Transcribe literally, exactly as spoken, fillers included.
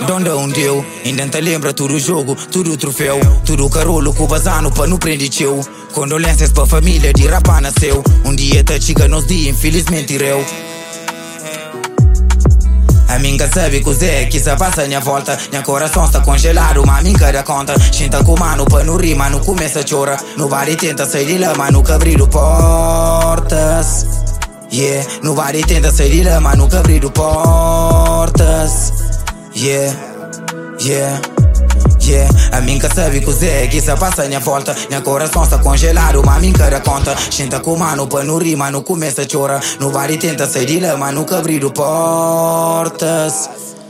Donde onde eu ainda te lembra tudo o jogo, tudo o troféu, tudo o carolo com o bazano pra não prender teu. Condolências pra família de rapá nasceu. Um dia te chega nos dias, infelizmente reu. A minha sabe cos'è, que se passa minha volta. Minha coração está congelado, mas minha dá conta. Senta com mano pra não rir, mas não começa a chorar. Nobody tenta sair de lá, mas nunca abriu portas. Yeah, nobody tenta sair de lá, mas nunca abriu portas. Yeah, yeah, yeah. A minha sabe cos'è, que se passa minha volta. Minha coração está congelado, mas minha dá conta. Senta com mano pra não rir, mas não começa a chorar. Nobody tenta sair de lá, mas nunca abriu portas.